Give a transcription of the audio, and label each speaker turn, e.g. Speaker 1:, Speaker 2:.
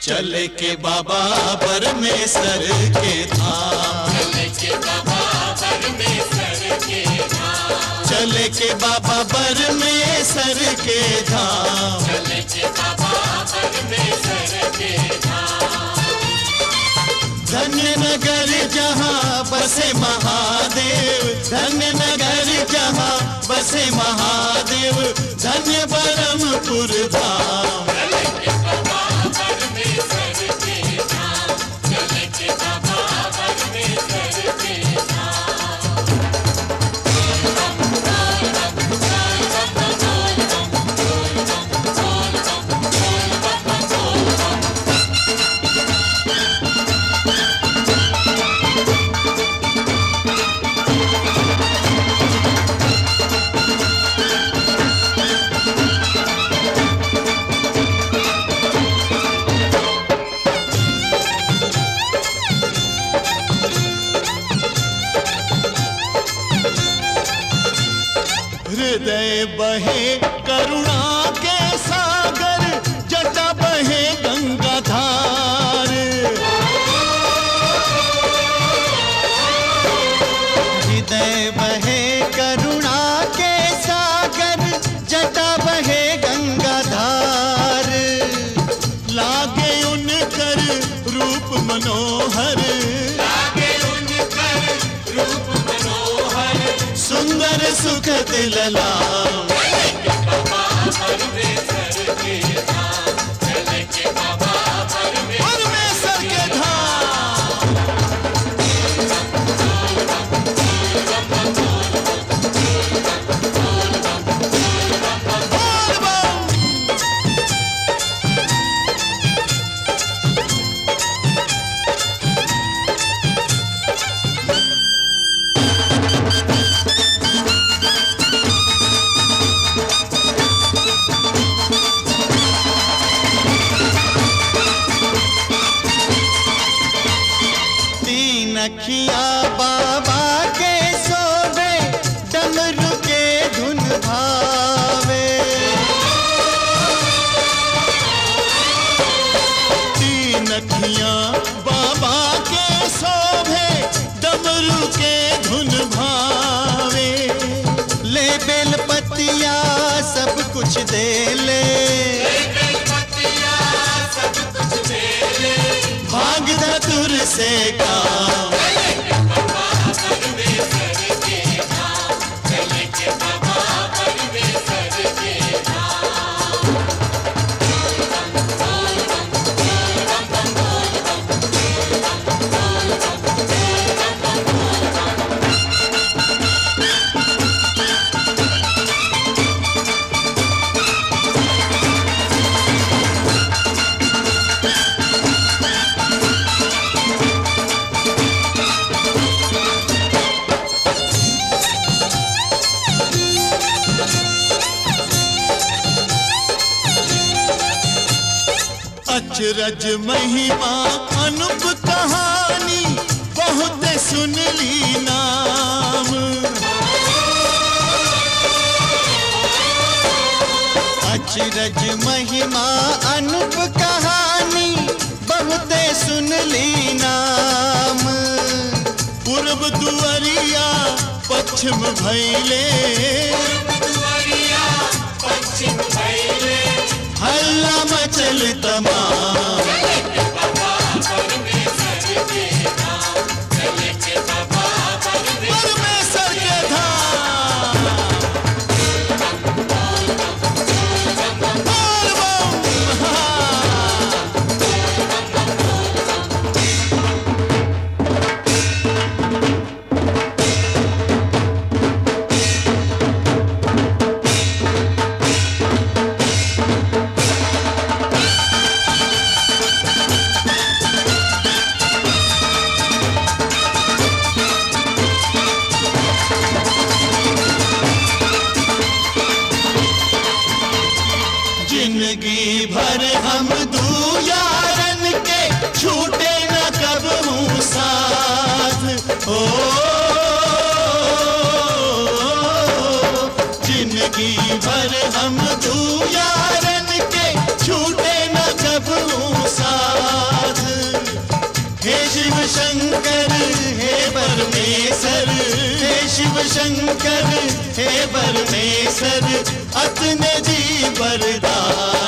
Speaker 1: चले के बाबा परमेश्वर के धाम,
Speaker 2: चले के बाबा परमेश्वर के धाम,
Speaker 1: चले के बाबा परमेश्वर के धाम,
Speaker 2: चले के बाबा परमेश्वर के धाम।
Speaker 1: धन्य नगर जहाँ बसे महादेव, धन्य नगर जहाँ बसे महादेव, धन्य बरमपुर धाम।
Speaker 2: चले के बाबा परमेश्वर के धाम, चले के बाबा परमेश्वर के धाम।
Speaker 1: हृदय बहे करुणा के सागर, जटा बहे गंगा धार। हृदय बहे करुणा के सागर, जटा बहे गंगा धार। लागे उनकर रूप मनोहर,
Speaker 2: लागे उनकर रूप मनोहर,
Speaker 1: सुंदर सुखद ललाम।
Speaker 2: चले के बाबा परमेश्वर के धाम, चले के बाबा
Speaker 1: परमेश्वर के धाम। बोल बम। तीन अखियाँ बाबा के सोवे, डमरू के धुन भावे। तीन अखियाँ बाबा के सोवे, डमरू के धुन भावे। ले बेल पतिया सब कुछ दे ले,
Speaker 2: सब कुछ दे ले।
Speaker 1: भाग धतुर से काम।
Speaker 2: चले के बाबा परमेश्वर के धाम, चले के बाबा परमेश्वर के धाम।
Speaker 1: अचरज महिमा अनुप कहानी, बहुत सुन ली नाम। अचरज महिमा अनुप कहानी, बहुत सुन ली नाम। पूर्व दुआरिया पश्चिम भैले,
Speaker 2: दुआरिया पश्चिम भैले,
Speaker 1: हल्ला मचल तमाम।
Speaker 2: चले के बाबा परमेश्वर के धाम, चले के बाबा
Speaker 1: परमेश्वर के धाम। बोल बम। हाँ। जिंदगी भर हम दूयारन के, छूटे न कब मुँह साथ। ओ जिंदगी भर हम दूयारन के, छूटे न कब मुँह साथ। परमेश्वर हे शिव शंकर हे परमेश्वर अतने जी वरदान